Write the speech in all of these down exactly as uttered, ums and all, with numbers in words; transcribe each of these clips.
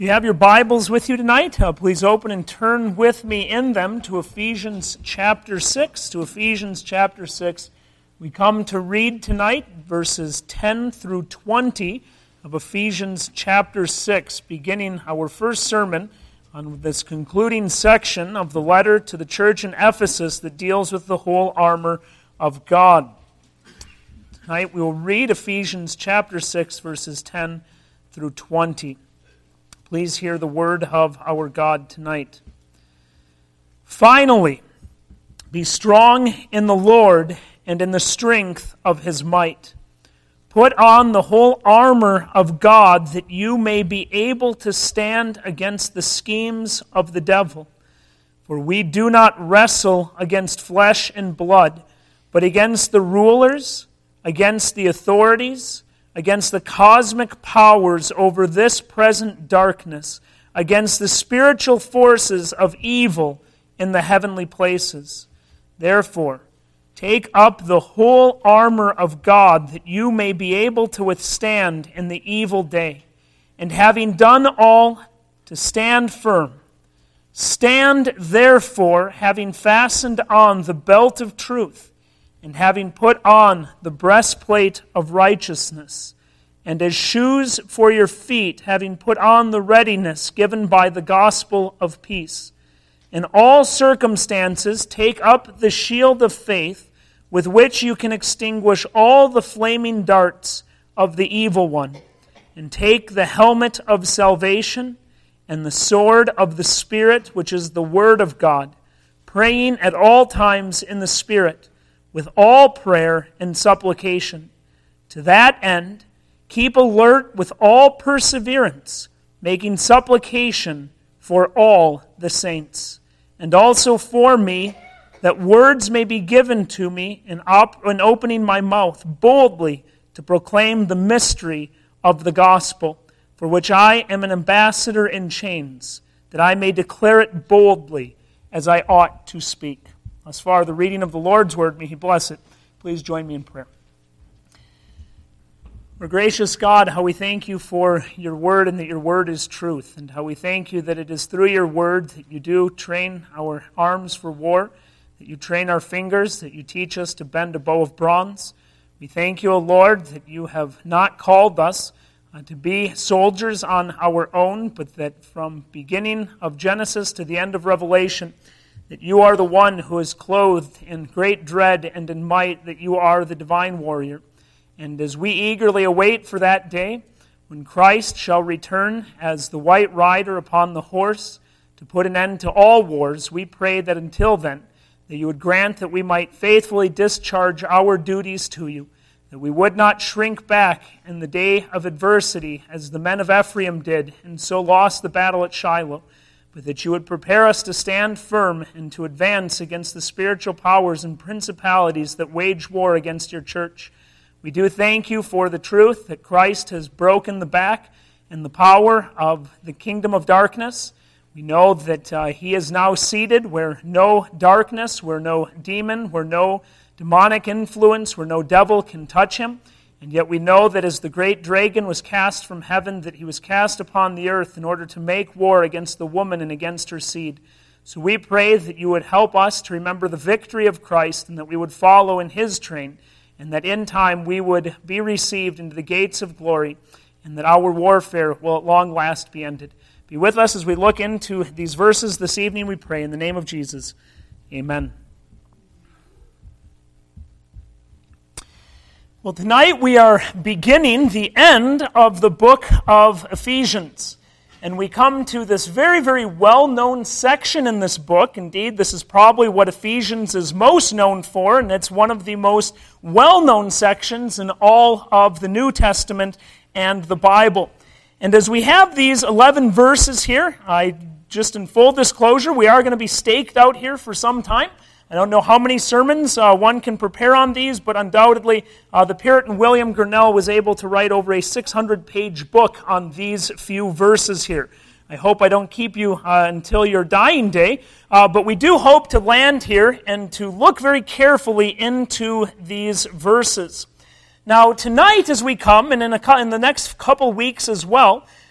You have your Bibles with you tonight. Uh, please open and turn with me in them to Ephesians chapter six. To Ephesians chapter six. We come to read tonight verses ten through twenty of Ephesians chapter six, beginning our first sermon on this concluding section of the letter to the church in Ephesus that deals with the whole armor of God. Tonight we will read Ephesians chapter six, verses ten through twenty. Please hear the word of our God tonight. Finally, be strong in the Lord and in the strength of His might. Put on the whole armor of God that you may be able to stand against the schemes of the devil. For we do not wrestle against flesh and blood, but against the rulers, against the authorities, against the cosmic powers over this present darkness, against the spiritual forces of evil in the heavenly places. Therefore, take up the whole armor of God that you may be able to withstand in the evil day, and having done all, to stand firm. Stand therefore, having fastened on the belt of truth, and having put on the breastplate of righteousness, and as shoes for your feet, having put on the readiness given by the gospel of peace. In all circumstances, take up the shield of faith, with which you can extinguish all the flaming darts of the evil one, and take the helmet of salvation and the sword of the Spirit, which is the word of God, praying at all times in the Spirit, with all prayer and supplication. To that end, keep alert with all perseverance, making supplication for all the saints, and also for me, that words may be given to me in, op- in opening my mouth boldly to proclaim the mystery of the gospel, for which I am an ambassador in chains, that I may declare it boldly as I ought to speak. Thus far, the reading of the Lord's word, may He bless it. Please join me in prayer. Our gracious God, how we thank You for Your word and that Your word is truth, and how we thank You that it is through Your word that You do train our arms for war, that You train our fingers, that You teach us to bend a bow of bronze. We thank You, O Lord, that You have not called us uh, to be soldiers on our own, but that from beginning of Genesis to the end of Revelation, that You are the one who is clothed in great dread and in might, that You are the divine warrior. And as we eagerly await for that day, when Christ shall return as the white rider upon the horse to put an end to all wars, we pray that until then, that You would grant that we might faithfully discharge our duties to You, that we would not shrink back in the day of adversity as the men of Ephraim did and so lost the battle at Shiloh, but that You would prepare us to stand firm and to advance against the spiritual powers and principalities that wage war against Your church. We do thank You for the truth that Christ has broken the back and the power of the kingdom of darkness. We know that uh, He is now seated where no darkness, where no demon, where no demonic influence, where no devil can touch Him. And yet we know that as the great dragon was cast from heaven, that he was cast upon the earth in order to make war against the woman and against her seed. So we pray that You would help us to remember the victory of Christ, and that we would follow in His train, and that in time we would be received into the gates of glory, and that our warfare will at long last be ended. Be with us as we look into these verses this evening, we pray, in the name of Jesus. Amen. Well, tonight we are beginning the end of the book of Ephesians. And we come to this very, very well-known section in this book. Indeed, this is probably what Ephesians is most known for, and it's one of the most well-known sections in all of the New Testament and the Bible. And as we have these eleven verses here, I just in full disclosure, we are going to be staked out here for some time. I don't know how many sermons uh, one can prepare on these, but undoubtedly uh, the Puritan William Grinnell was able to write over a six hundred page book on these few verses here. I hope I don't keep you uh, until your dying day, uh, but we do hope to land here and to look very carefully into these verses. Now, tonight as we come, and in, a, in the next couple weeks as well,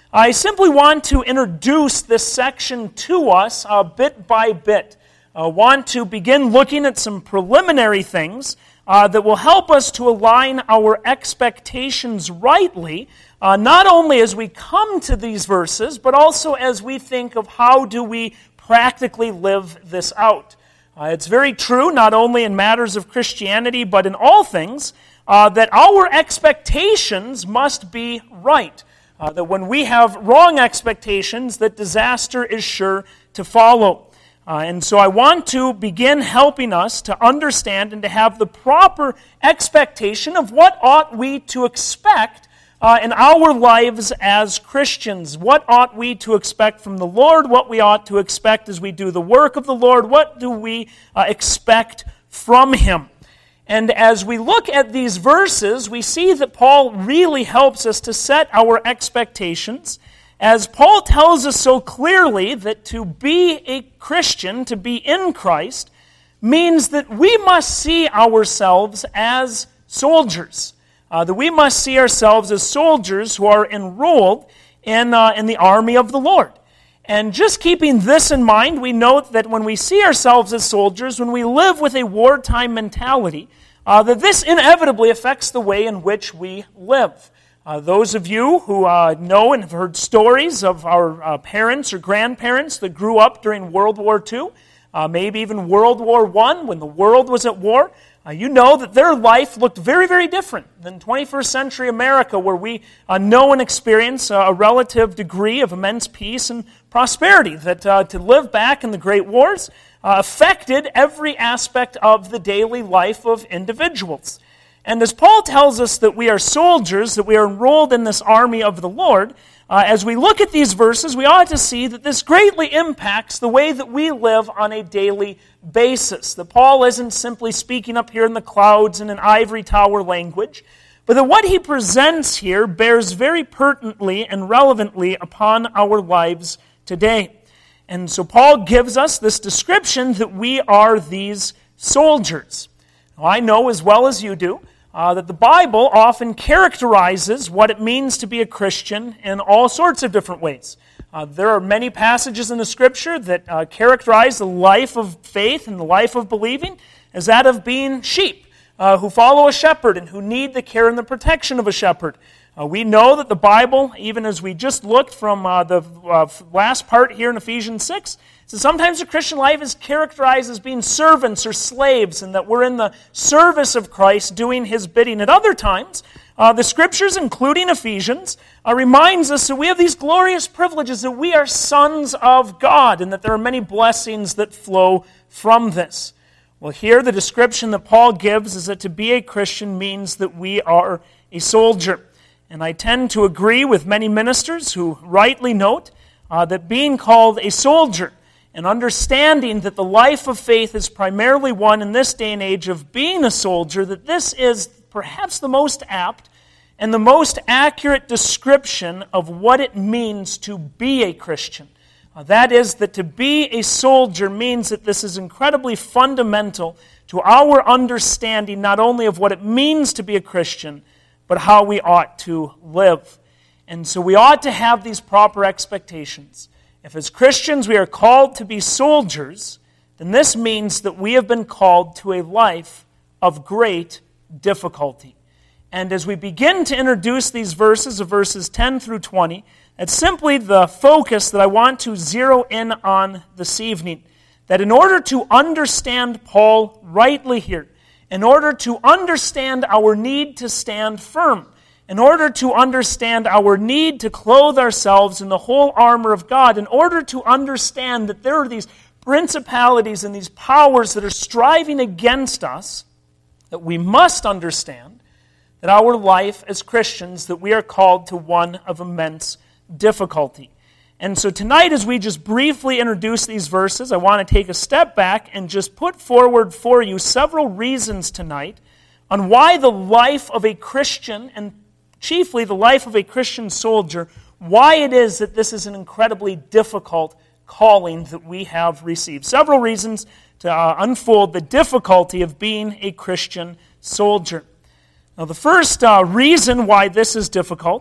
I simply want to introduce this section to us uh, bit by bit. I want to begin looking at some preliminary things uh, that will help us to align our expectations rightly, uh, not only as we come to these verses, but also as we think of how do we practically live this out. Uh, it's very true, not only in matters of Christianity, but in all things, uh, that our expectations must be right. Uh, that when we have wrong expectations, that disaster is sure to follow. Uh, and so I want to begin helping us to understand and to have the proper expectation of what ought we to expect uh, in our lives as Christians. What ought we to expect from the Lord? What we ought to expect as we do the work of the Lord? What do we uh, expect from Him? And as we look at these verses, we see that Paul really helps us to set our expectations, as Paul tells us so clearly that to be a Christian, to be in Christ, means that we must see ourselves as soldiers. Uh, that we must see ourselves as soldiers who are enrolled in, uh, in the army of the Lord. And just keeping this in mind, we note that when we see ourselves as soldiers, when we live with a wartime mentality, uh, that this inevitably affects the way in which we live. Uh, those of you who uh, know and have heard stories of our uh, parents or grandparents that grew up during World War Two, uh, maybe even World War One, when the world was at war, uh, you know that their life looked very, very different than twenty-first century America, where we uh, know and experience uh, a relative degree of immense peace and prosperity. That uh, to live back in the Great Wars uh, affected every aspect of the daily life of individuals. And as Paul tells us that we are soldiers, that we are enrolled in this army of the Lord, uh, as we look at these verses, we ought to see that this greatly impacts the way that we live on a daily basis. That Paul isn't simply speaking up here in the clouds in an ivory tower language, but that what he presents here bears very pertinently and relevantly upon our lives today. And so Paul gives us this description that we are these soldiers. Now, I know as well as you do uh, that the Bible often characterizes what it means to be a Christian in all sorts of different ways. Uh, there are many passages in the Scripture that uh, characterize the life of faith and the life of believing as that of being sheep uh, who follow a shepherd and who need the care and the protection of a shepherd. Uh, we know that the Bible, even as we just looked from uh, the uh, last part here in Ephesians six, so sometimes the Christian life is characterized as being servants or slaves, and that we're in the service of Christ doing His bidding. At other times, uh, the Scriptures, including Ephesians, uh, reminds us that we have these glorious privileges, that we are sons of God, and that there are many blessings that flow from this. Well, here the description that Paul gives is that to be a Christian means that we are a soldier. And I tend to agree with many ministers who rightly note uh, that being called a soldier and understanding that the life of faith is primarily one in this day and age of being a soldier, that this is perhaps the most apt and the most accurate description of what it means to be a Christian. Uh, that is, that to be a soldier means that this is incredibly fundamental to our understanding not only of what it means to be a Christian, but how we ought to live. And so we ought to have these proper expectations. If as Christians we are called to be soldiers, then this means that we have been called to a life of great difficulty. And as we begin to introduce these verses of verses ten through twenty, it's simply the focus that I want to zero in on this evening. That in order to understand Paul rightly here, in order to understand our need to stand firm, in order to understand our need to clothe ourselves in the whole armor of God, in order to understand that there are these principalities and these powers that are striving against us, that we must understand that our life as Christians, that we are called to one of immense difficulty. And so tonight, as we just briefly introduce these verses, I want to take a step back and just put forward for you several reasons tonight on why the life of a Christian, and chiefly the life of a Christian soldier, why it is that this is an incredibly difficult calling that we have received. Several reasons to uh, unfold the difficulty of being a Christian soldier. Now, the first uh, reason why this is difficult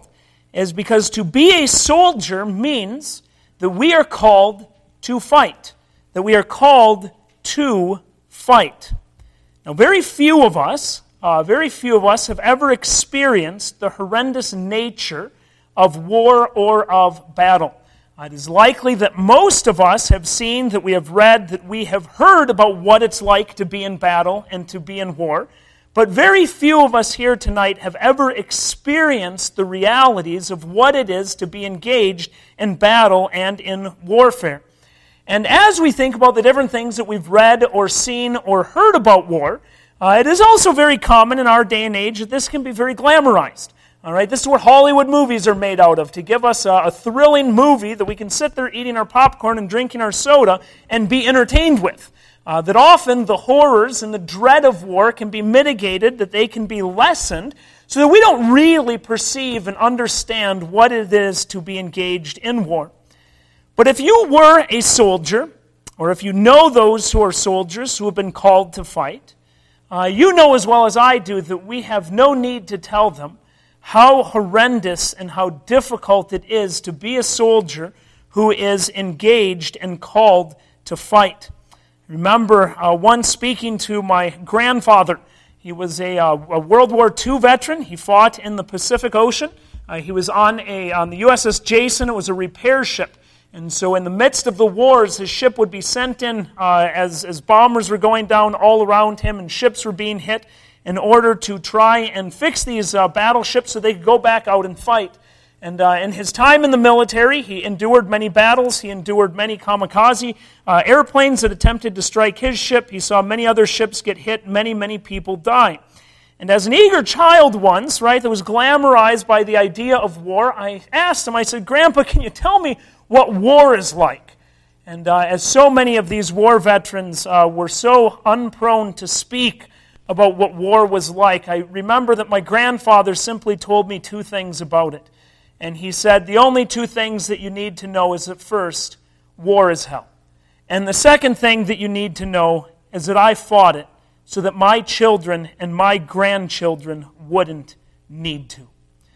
is because to be a soldier means that we are called to fight, that we are called to fight. Now, very few of us, uh, very few of us have ever experienced the horrendous nature of war or of battle. Uh, it is likely that most of us have seen, that we have read, that we have heard about what it's like to be in battle and to be in war. But very few of us here tonight have ever experienced the realities of what it is to be engaged in battle and in warfare. And as we think about the different things that we've read or seen or heard about war, uh, it is also very common in our day and age that this can be very glamorized. All right, this is what Hollywood movies are made out of, to give us a, a thrilling movie that we can sit there eating our popcorn and drinking our soda and be entertained with. Uh, that often the horrors and the dread of war can be mitigated, that they can be lessened, so that we don't really perceive and understand what it is to be engaged in war. But if you were a soldier, or if you know those who are soldiers who have been called to fight, uh, you know as well as I do that we have no need to tell them how horrendous and how difficult it is to be a soldier who is engaged and called to fight. Remember uh, once speaking to my grandfather. He was a, uh, a World War Two veteran. He fought in the Pacific Ocean. Uh, he was on a on the U S S Jason. It was a repair ship. And so in the midst of the wars, his ship would be sent in uh, as, as bombers were going down all around him and ships were being hit, in order to try and fix these uh, battleships so they could go back out and fight. And uh, in his time in the military, he endured many battles. He endured many kamikaze uh, airplanes that attempted to strike his ship. He saw many other ships get hit. Many, many people die. And as an eager child once, right, that was glamorized by the idea of war, I asked him, I said, Grandpa, can you tell me what war is like? And uh, as so many of these war veterans uh, were so unprone to speak about what war was like, I remember that my grandfather simply told me two things about it. And he said, the only two things that you need to know is that first, war is hell. And the second thing that you need to know is that I fought it so that my children and my grandchildren wouldn't need to.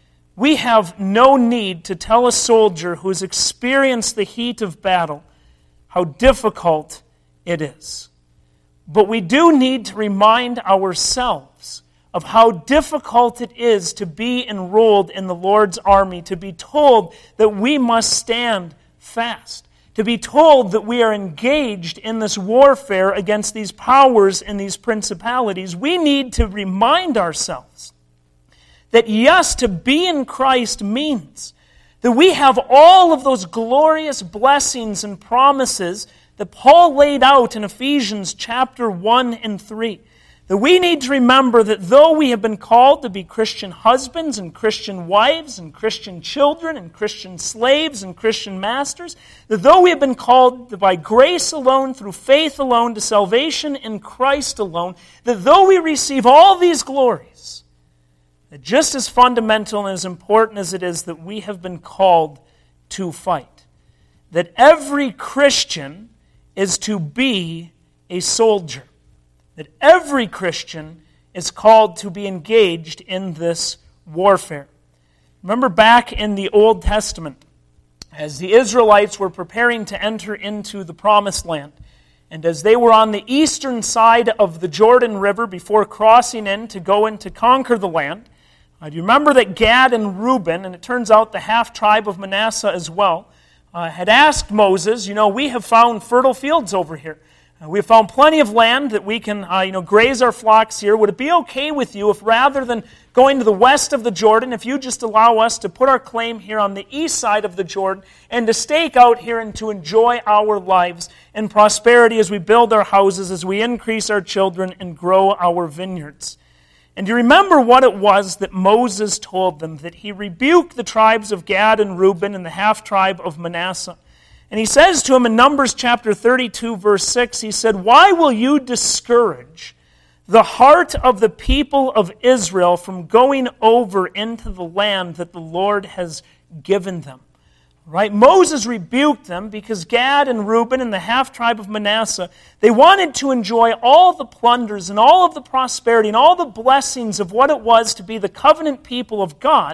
We have no need to tell a soldier who has experienced the heat of battle how difficult it is. But we do need to remind ourselves of how difficult it is to be enrolled in the Lord's army, to be told that we must stand fast, to be told that we are engaged in this warfare against these powers and these principalities. We need to remind ourselves that yes, to be in Christ means that we have all of those glorious blessings and promises that Paul laid out in Ephesians chapter one and three. That we need to remember that though we have been called to be Christian husbands and Christian wives and Christian children and Christian slaves and Christian masters, that though we have been called by grace alone, through faith alone, to salvation in Christ alone, that though we receive all these glories, that just as fundamental and as important as it is that we have been called to fight, that every Christian is to be a soldier. That every Christian is called to be engaged in this warfare. Remember back in the Old Testament, as the Israelites were preparing to enter into the Promised Land, and as they were on the eastern side of the Jordan River before crossing in to go in to conquer the land, uh, do you remember that Gad and Reuben, and it turns out the half-tribe of Manasseh as well, Uh, had asked Moses, you know, we have found fertile fields over here. Uh, we have found plenty of land that we can, uh, you know, graze our flocks here. Would it be okay with you if rather than going to the west of the Jordan, if you just allow us to put our claim here on the east side of the Jordan and to stake out here and to enjoy our lives in prosperity as we build our houses, as we increase our children and grow our vineyards? And do you remember what it was that Moses told them? That he rebuked the tribes of Gad and Reuben and the half-tribe of Manasseh. And he says to them in Numbers chapter thirty-two, verse six, he said, "Why will you discourage the heart of the people of Israel from going over into the land that the Lord has given them?" Right? Moses rebuked them because Gad and Reuben and the half-tribe of Manasseh, they wanted to enjoy all the plunders and all of the prosperity and all the blessings of what it was to be the covenant people of God,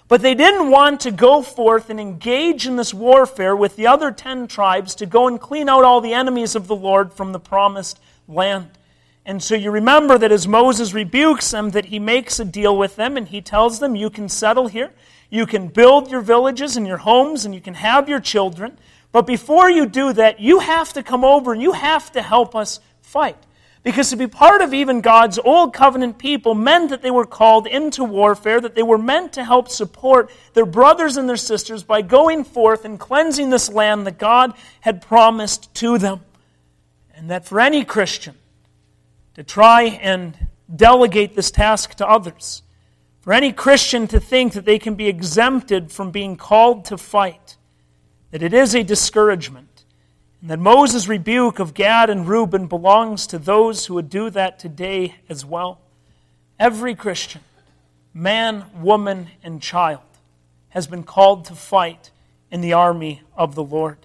But they didn't want to go forth and engage in this warfare with the other ten tribes to go and clean out all the enemies of the Lord from the promised land. And so you remember that as Moses rebukes them, that he makes a deal with them, and he tells them, you can settle here, you can build your villages and your homes, and you can have your children. But before you do that, you have to come over and you have to help us fight. Because to be part of even God's old covenant people meant that they were called into warfare, that they were meant to help support their brothers and their sisters by going forth and cleansing this land that God had promised to them. And that for any Christian to try and delegate this task to others, for any Christian to think that they can be exempted from being called to fight, that it is a discouragement. And that Moses' rebuke of Gad and Reuben belongs to those who would do that today as well. Every Christian, man, woman, and child, has been called to fight in the army of the Lord.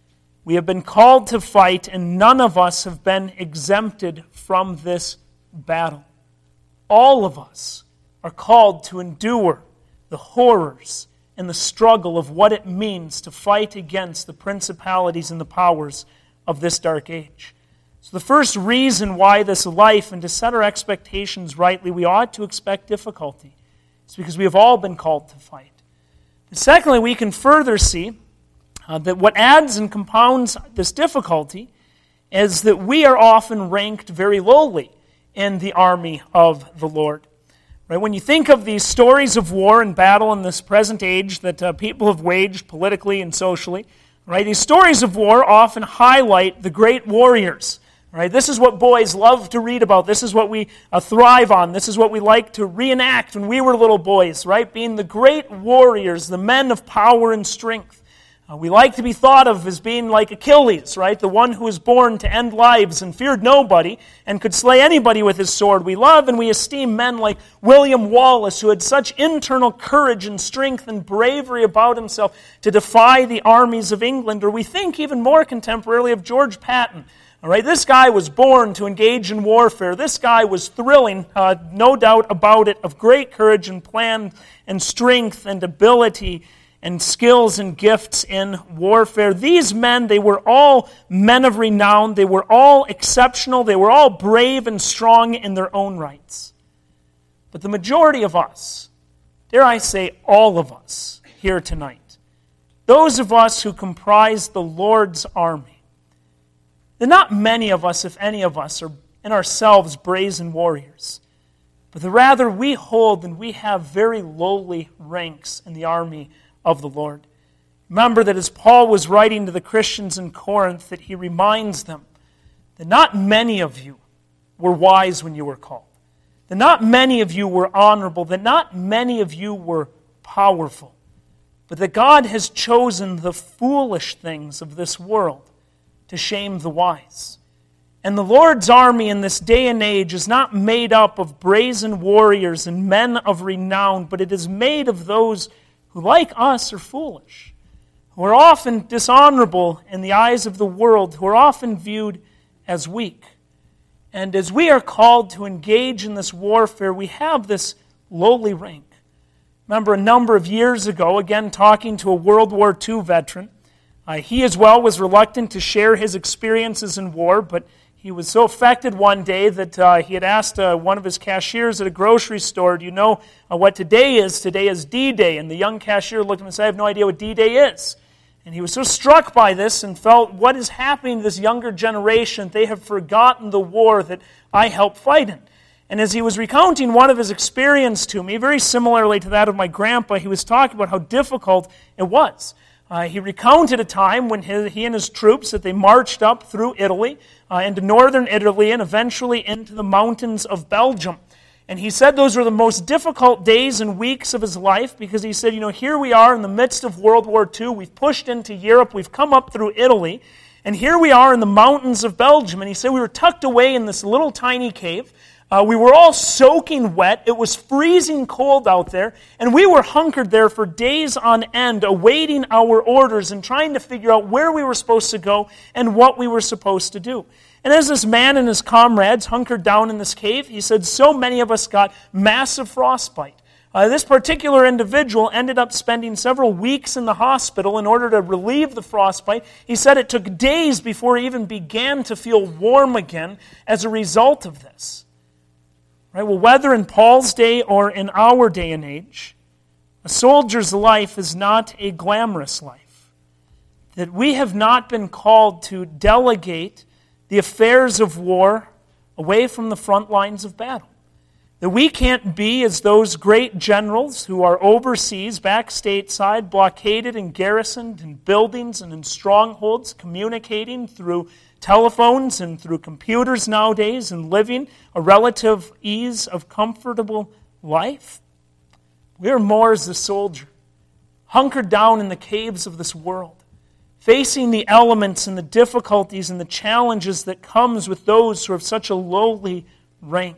We have been called to fight, and none of us have been exempted from this battle. All of us are called to endure the horrors and the struggle of what it means to fight against the principalities and the powers of this dark age. So the first reason why this life, and to set our expectations rightly, we ought to expect difficulty, is because we have all been called to fight. And secondly, we can further see uh, that what adds and compounds this difficulty is that we are often ranked very lowly in the army of the Lord. Right? When you think of these stories of war and battle in this present age that uh, people have waged politically and socially, right? These stories of war often highlight the great warriors. Right? This is what boys love to read about. This is what we uh, thrive on. This is what we like to reenact when we were little boys, right? Being the great warriors, the men of power and strength. Uh, we like to be thought of as being like Achilles, right? The one who was born to end lives and feared nobody and could slay anybody with his sword. We love and we esteem men like William Wallace, who had such internal courage and strength and bravery about himself to defy the armies of England. Or we think even more contemporarily of George Patton. All right, this guy was born to engage in warfare. This guy was thrilling, uh, no doubt about it, of great courage and plan and strength and ability and skills and gifts in warfare. These men, they were all men of renown. They were all exceptional. They were all brave and strong in their own rights. But the majority of us, dare I say all of us here tonight, those of us who comprise the Lord's army, that not many of us, if any of us, are in ourselves brazen warriors, but that rather we hold and we have very lowly ranks in the army of the Lord. Remember that as Paul was writing to the Christians in Corinth, that he reminds them that not many of you were wise when you were called, that not many of you were honorable, that not many of you were powerful, but that God has chosen the foolish things of this world to shame the wise. And the Lord's army in this day and age is not made up of brazen warriors and men of renown, but it is made of those who, like us, are foolish, who are often dishonorable in the eyes of the world, who are often viewed as weak. And as we are called to engage in this warfare, we have this lowly rank. Remember, a number of years ago, again talking to a World War Two veteran, uh, he as well was reluctant to share his experiences in war, but he was so affected one day that uh, he had asked uh, one of his cashiers at a grocery store, do you know uh, what today is? Today is D-Day. And the young cashier looked at him and said, I have no idea what D-Day is. And he was so struck by this and felt, what is happening to this younger generation? They have forgotten the war that I helped fight in. And as he was recounting one of his experiences to me, very similarly to that of my grandpa, he was talking about how difficult it was. Uh, he recounted a time when his, he and his troops, that they marched up through Italy, uh, into northern Italy, and eventually into the mountains of Belgium. And he said those were the most difficult days and weeks of his life, because he said, you know, here we are in the midst of World War Two, we've pushed into Europe, we've come up through Italy, and here we are in the mountains of Belgium. And he said we were tucked away in this little tiny cave. Uh, we were all soaking wet. It was freezing cold out there. And we were hunkered there for days on end, awaiting our orders and trying to figure out where we were supposed to go and what we were supposed to do. And as this man and his comrades hunkered down in this cave, he said so many of us got massive frostbite. Uh, this particular individual ended up spending several weeks in the hospital in order to relieve the frostbite. He said it took days before he even began to feel warm again as a result of this. Right? Well, whether in Paul's day or in our day and age, a soldier's life is not a glamorous life. That we have not been called to delegate the affairs of war away from the front lines of battle. That we can't be as those great generals who are overseas, back stateside, blockaded and garrisoned in buildings and in strongholds, communicating through telephones and through computers nowadays and living a relative ease of comfortable life. We are more as a soldier, hunkered down in the caves of this world, facing the elements and the difficulties and the challenges that comes with those who have such a lowly rank.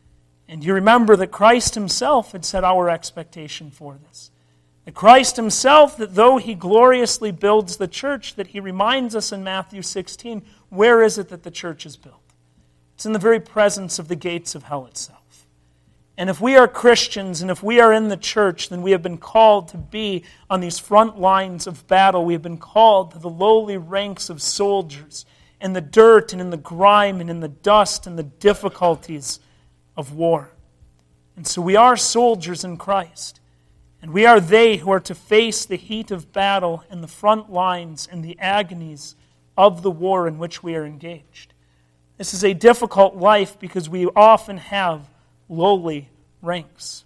And you remember that Christ himself had set our expectation for this. That Christ himself, that though he gloriously builds the church, that he reminds us in Matthew sixteen, where is it that the church is built? It's in the very presence of the gates of hell itself. And if we are Christians, and if we are in the church, then we have been called to be on these front lines of battle. We have been called to the lowly ranks of soldiers, in the dirt and in the grime and in the dust and the difficulties of war. And so we are soldiers in Christ. And we are they who are to face the heat of battle and the front lines and the agonies of the war in which we are engaged. This is a difficult life because we often have lowly ranks.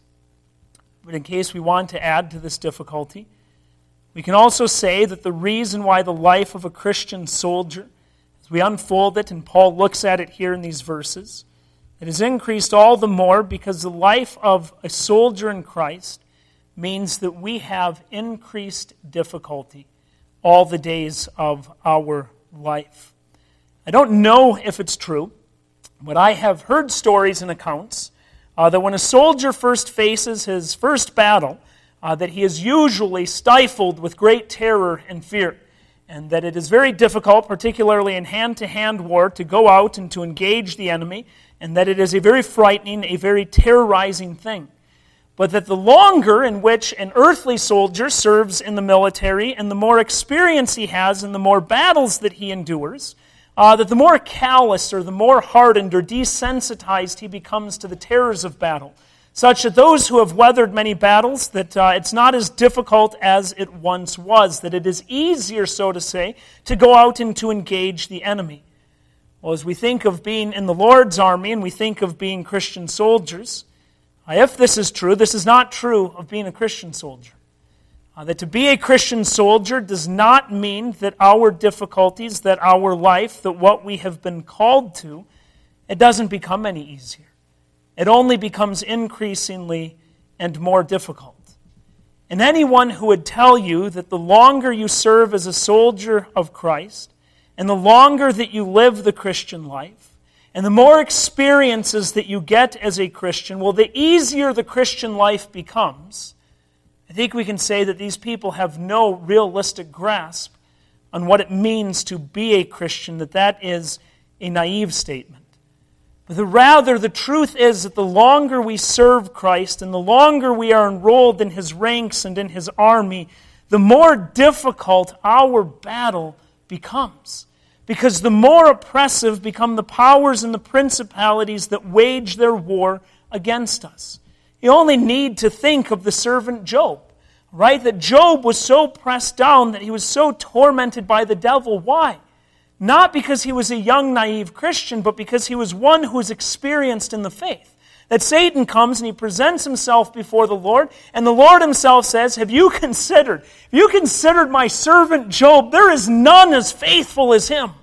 But in case we want to add to this difficulty, we can also say that the reason why the life of a Christian soldier, as we unfold it, and Paul looks at it here in these verses, it has increased all the more because the life of a soldier in Christ means that we have increased difficulty all the days of our life. I don't know if it's true, but I have heard stories and accounts uh, that when a soldier first faces his first battle, uh, that he is usually stifled with great terror and fear, and that it is very difficult, particularly in hand-to-hand war, to go out and to engage the enemy, and that it is a very frightening, a very terrorizing thing. But that the longer in which an earthly soldier serves in the military, and the more experience he has, and the more battles that he endures, uh, that the more callous or the more hardened or desensitized he becomes to the terrors of battle, such that those who have weathered many battles, that uh, it's not as difficult as it once was, that it is easier, so to say, to go out and to engage the enemy. Well, as we think of being in the Lord's army and we think of being Christian soldiers, uh, if this is true, this is not true of being a Christian soldier. Uh, that to be a Christian soldier does not mean that our difficulties, that our life, that what we have been called to, it doesn't become any easier. It only becomes increasingly and more difficult. And anyone who would tell you that the longer you serve as a soldier of Christ, and the longer that you live the Christian life, and the more experiences that you get as a Christian, well, the easier the Christian life becomes, I think we can say that these people have no realistic grasp on what it means to be a Christian, that that is a naive statement. But the, rather, the truth is that the longer we serve Christ and the longer we are enrolled in His ranks and in His army, the more difficult our battle becomes. Because the more oppressive become the powers and the principalities that wage their war against us. You only need to think of the servant Job, right? That Job was so pressed down, that he was so tormented by the devil. Why? Not because he was a young, naive Christian, but because he was one who was experienced in the faith. That Satan comes and he presents himself before the Lord, and the Lord himself says, have you considered, have you considered my servant Job? There is none as faithful as him.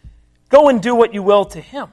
Go and do what you will to him.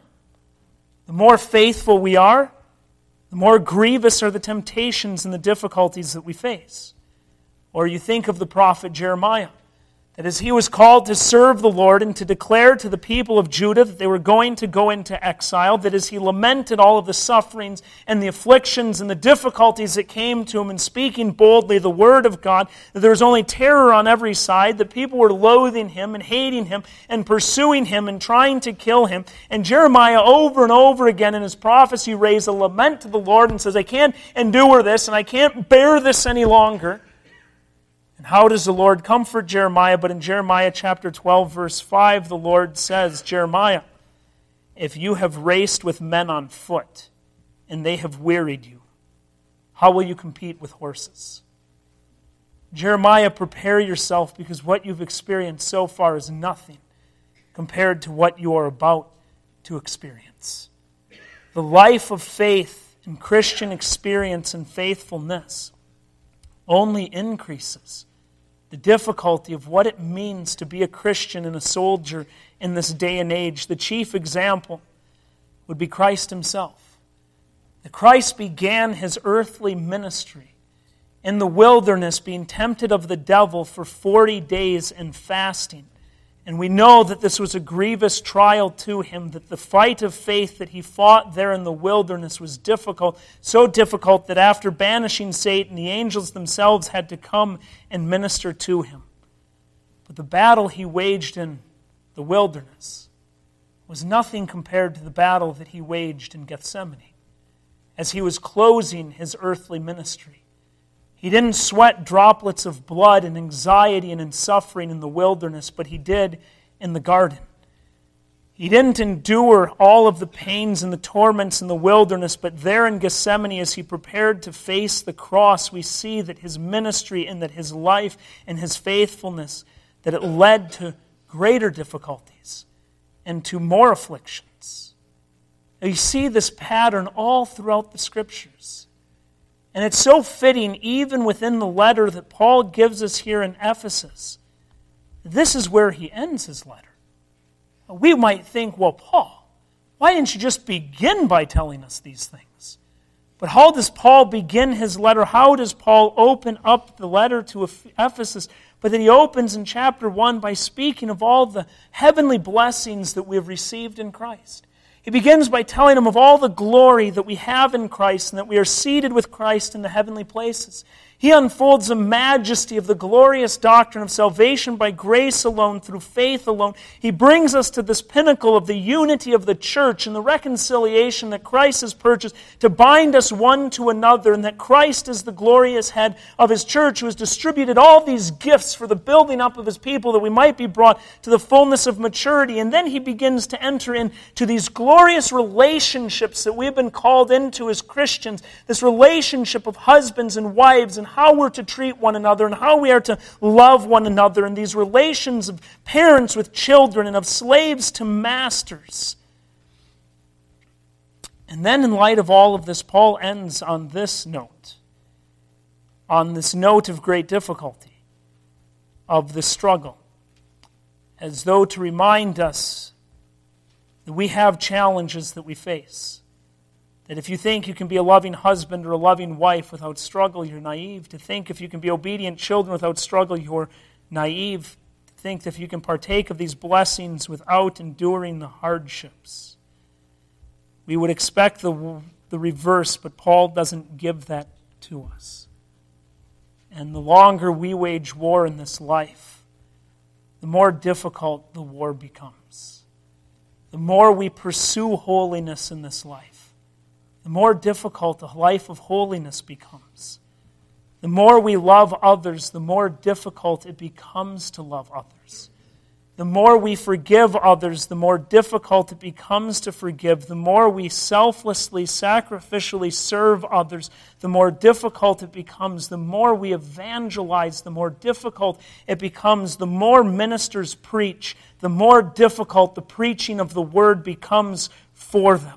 The more faithful we are, the more grievous are the temptations and the difficulties that we face. Or you think of the prophet Jeremiah, That as he was called to serve the Lord and to declare to the people of Judah that they were going to go into exile, that as he lamented all of the sufferings and the afflictions and the difficulties that came to him in speaking boldly the word of God, that there was only terror on every side, that people were loathing him and hating him and pursuing him and trying to kill him. And Jeremiah over and over again in his prophecy raised a lament to the Lord and says, I can't endure this and I can't bear this any longer. And how does the Lord comfort Jeremiah? But in Jeremiah chapter twelve, verse five, the Lord says, Jeremiah, if you have raced with men on foot, and they have wearied you, how will you compete with horses? Jeremiah, prepare yourself, because what you've experienced so far is nothing compared to what you are about to experience. The life of faith and Christian experience and faithfulness only increases the difficulty of what it means to be a Christian and a soldier in this day and age. The chief example would be Christ himself. That Christ began his earthly ministry in the wilderness, being tempted of the devil for forty days in fasting. And we know that this was a grievous trial to him, that the fight of faith that he fought there in the wilderness was difficult, so difficult that after banishing Satan, the angels themselves had to come and minister to him. But the battle he waged in the wilderness was nothing compared to the battle that he waged in Gethsemane as he was closing his earthly ministry. He didn't sweat droplets of blood and anxiety and in suffering in the wilderness, but he did in the garden. He didn't endure all of the pains and the torments in the wilderness, but there in Gethsemane, as he prepared to face the cross, we see that his ministry and that his life and his faithfulness, that it led to greater difficulties and to more afflictions. Now you see this pattern all throughout the Scriptures. And it's so fitting, even within the letter that Paul gives us here in Ephesus. This is where he ends his letter. We might think, well, Paul, why didn't you just begin by telling us these things? But how does Paul begin his letter? How does Paul open up the letter to Ephesus? But then he opens in chapter one by speaking of all the heavenly blessings that we have received in Christ. He begins by telling them of all the glory that we have in Christ and that we are seated with Christ in the heavenly places. He unfolds the majesty of the glorious doctrine of salvation by grace alone, through faith alone. He brings us to this pinnacle of the unity of the church and the reconciliation that Christ has purchased to bind us one to another, and that Christ is the glorious head of his church who has distributed all these gifts for the building up of his people that we might be brought to the fullness of maturity. And then he begins to enter into these glorious relationships that we have been called into as Christians, this relationship of husbands and wives, and how we're to treat one another and how we are to love one another, and these relations of parents with children and of slaves to masters. And then in light of all of this, Paul ends on this note, on this note of great difficulty, of the struggle, as though to remind us that we have challenges that we face. That if you think you can be a loving husband or a loving wife without struggle, you're naive. To think if you can be obedient children without struggle, you're naive. To think that if you can partake of these blessings without enduring the hardships. We would expect the, the reverse, but Paul doesn't give that to us. And the longer we wage war in this life, the more difficult the war becomes. The more we pursue holiness in this life, the more difficult the life of holiness becomes. The more we love others, the more difficult it becomes to love others. The more we forgive others, the more difficult it becomes to forgive. The more we selflessly, sacrificially serve others, the more difficult it becomes. The more we evangelize, the more difficult it becomes. The more ministers preach, the more difficult the preaching of the word becomes for them.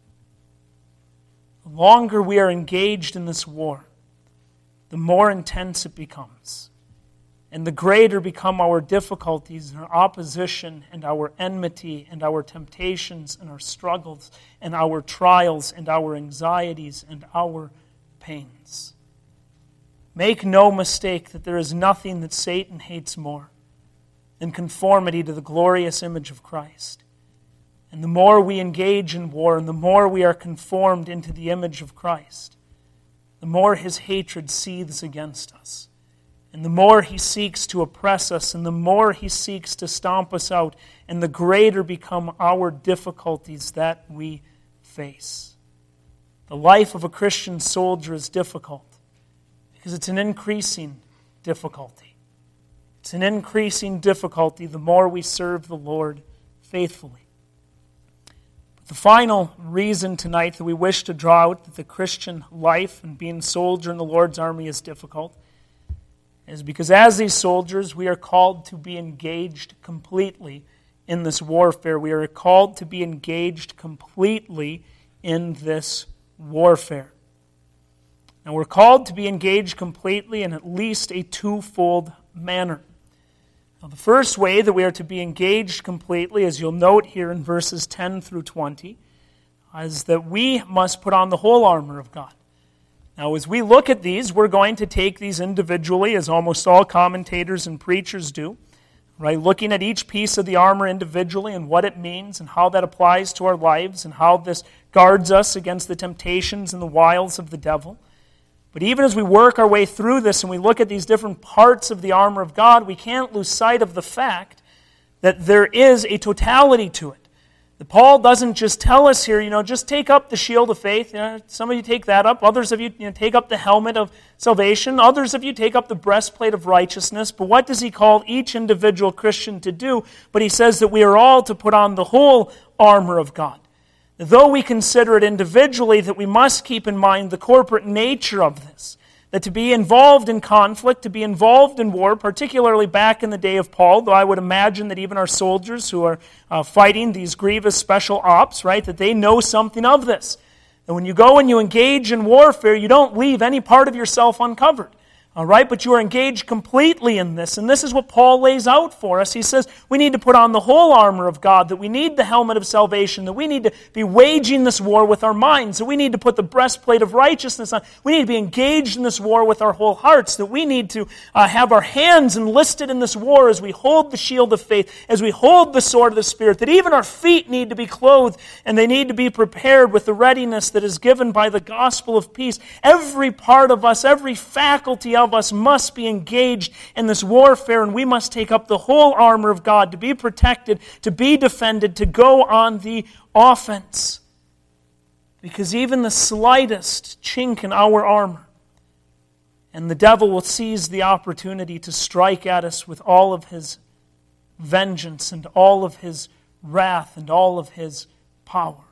The longer we are engaged in this war, the more intense it becomes. And the greater become our difficulties and our opposition and our enmity and our temptations and our struggles and our trials and our anxieties and our pains. Make no mistake that there is nothing that Satan hates more in conformity to the glorious image of Christ. And the more we engage in war, and the more we are conformed into the image of Christ, the more his hatred seethes against us. And the more he seeks to oppress us, and the more he seeks to stomp us out, and the greater become our difficulties that we face. The life of a Christian soldier is difficult because it's an increasing difficulty. It's an increasing difficulty the more we serve the Lord faithfully. But the final reason tonight that we wish to draw out that the Christian life and being a soldier in the Lord's army is difficult is because as these soldiers, we are called to be engaged completely in this warfare. We are called to be engaged completely in this warfare. Now, we're called to be engaged completely in at least a twofold manner. Now, the first way that we are to be engaged completely, as you'll note here in verses ten through twenty, is that we must put on the whole armor of God. Now, as we look at these, we're going to take these individually, as almost all commentators and preachers do, right? Looking at each piece of the armor individually and what it means and how that applies to our lives and how this guards us against the temptations and the wiles of the devil. But even as we work our way through this and we look at these different parts of the armor of God, we can't lose sight of the fact that there is a totality to it. That Paul doesn't just tell us here, you know, just take up the shield of faith. You know, some of you take that up. Others of you, you know, take up the helmet of salvation. Others of you take up the breastplate of righteousness. But what does he call each individual Christian to do? But he says that we are all to put on the whole armor of God. Though we consider it individually, that we must keep in mind the corporate nature of this. That to be involved in conflict, to be involved in war, particularly back in the day of Paul, though I would imagine that even our soldiers who are uh, fighting these grievous special ops, right, that they know something of this. And when you go and you engage in warfare, you don't leave any part of yourself uncovered. All right, but you are engaged completely in this, and this is what Paul lays out for us. He says we need to put on the whole armor of God, that we need the helmet of salvation, that we need to be waging this war with our minds, that we need to put the breastplate of righteousness on. We need to be engaged in this war with our whole hearts, that we need to uh, have our hands enlisted in this war as we hold the shield of faith, as we hold the sword of the Spirit, that even our feet need to be clothed, and they need to be prepared with the readiness that is given by the gospel of peace. Every part of us, every faculty of of us must be engaged in this warfare, and we must take up the whole armor of God to be protected, to be defended, to go on the offense. Because even the slightest chink in our armor, and the devil will seize the opportunity to strike at us with all of his vengeance and all of his wrath and all of his power.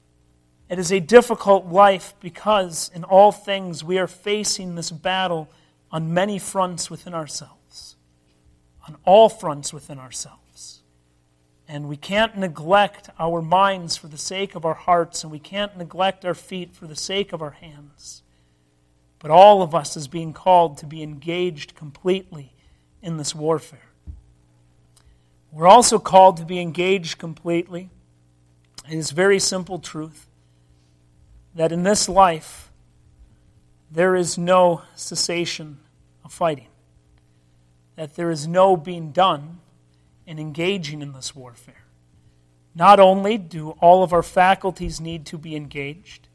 It is a difficult life because in all things we are facing this battle on many fronts within ourselves, on all fronts within ourselves. And we can't neglect our minds for the sake of our hearts, and we can't neglect our feet for the sake of our hands. But all of us is being called to be engaged completely in this warfare. We're also called to be engaged completely in this very simple truth that in this life, there is no cessation of fighting. That there is no being done in engaging in this warfare. Not only do all of our faculties need to be engaged,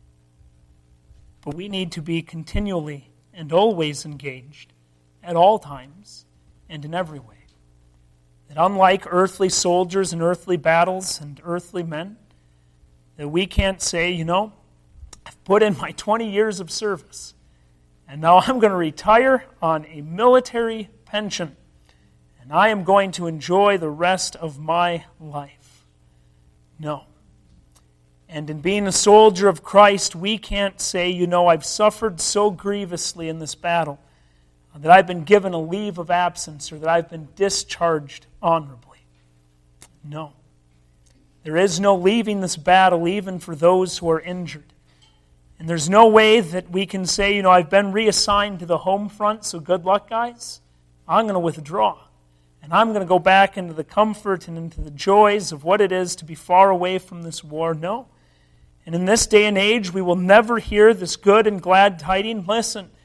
but we need to be continually and always engaged at all times and in every way. That unlike earthly soldiers and earthly battles and earthly men, that we can't say, you know, I've put in my twenty years of service, and now I'm going to retire on a military pension, and I am going to enjoy the rest of my life. No. And in being a soldier of Christ, we can't say, you know, I've suffered so grievously in this battle that I've been given a leave of absence or that I've been discharged honorably. No. There is no leaving this battle even for those who are injured. And there's no way that we can say, you know, I've been reassigned to the home front, so good luck, guys. I'm going to withdraw. And I'm going to go back into the comfort and into the joys of what it is to be far away from this war. No. And in this day and age, we will never hear this good and glad tidings. Listen,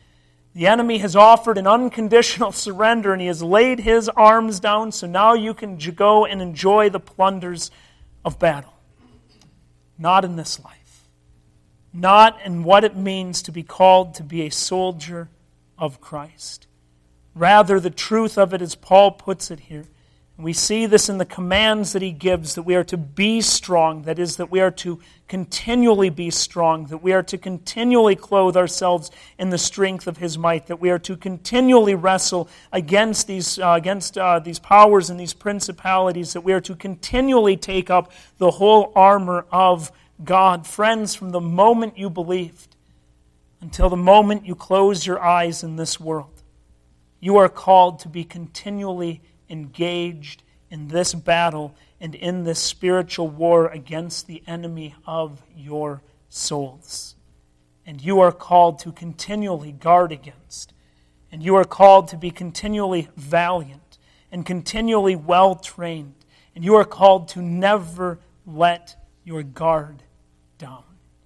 The enemy has offered an unconditional surrender, and he has laid his arms down, so now you can go and enjoy the plunders of battle. Not in this life. Not in what it means to be called to be a soldier of Christ. Rather, the truth of it, as Paul puts it here, and we see this in the commands that he gives, that we are to be strong, that is, that we are to continually be strong, that we are to continually clothe ourselves in the strength of his might, that we are to continually wrestle against these, uh, against uh, these powers and these principalities, that we are to continually take up the whole armor of God. Friends, from the moment you believed until the moment you close your eyes in this world, you are called to be continually engaged in this battle and in this spiritual war against the enemy of your souls. And you are called to continually guard against. And you are called to be continually valiant and continually well-trained. And you are called to never let your guard down.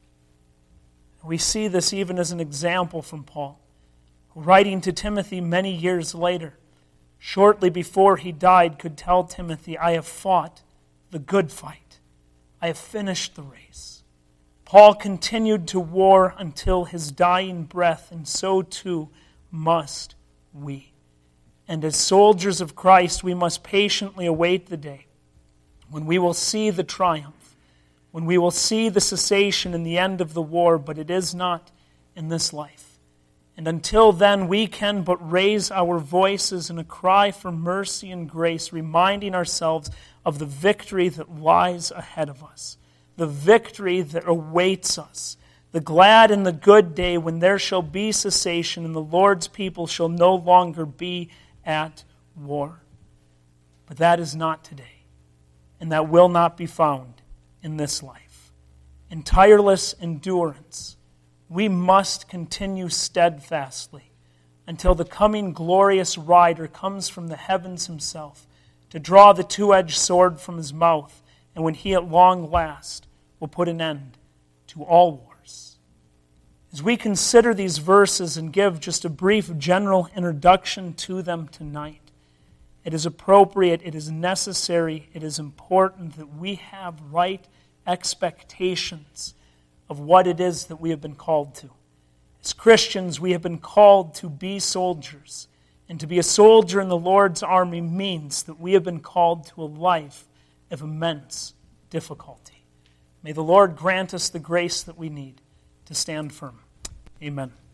We see this even as an example from Paul, who, writing to Timothy many years later, shortly before he died, could tell Timothy, I have fought the good fight. I have finished the race. Paul continued to war until his dying breath, and so too must we. And as soldiers of Christ, we must patiently await the day when we will see the triumph, when we will see the cessation and the end of the war, but it is not in this life. And until then, we can but raise our voices in a cry for mercy and grace, reminding ourselves of the victory that lies ahead of us, the victory that awaits us, the glad and the good day when there shall be cessation and the Lord's people shall no longer be at war. But that is not today, and that will not be found in this life. In tireless endurance, we must continue steadfastly until the coming glorious rider comes from the heavens himself to draw the two-edged sword from his mouth, and when he at long last will put an end to all wars. As we consider these verses and give just a brief general introduction to them tonight, it is appropriate, it is necessary, it is important that we have right expectations of what it is that we have been called to. As Christians, we have been called to be soldiers. And to be a soldier in the Lord's army means that we have been called to a life of immense difficulty. May the Lord grant us the grace that we need to stand firm. Amen.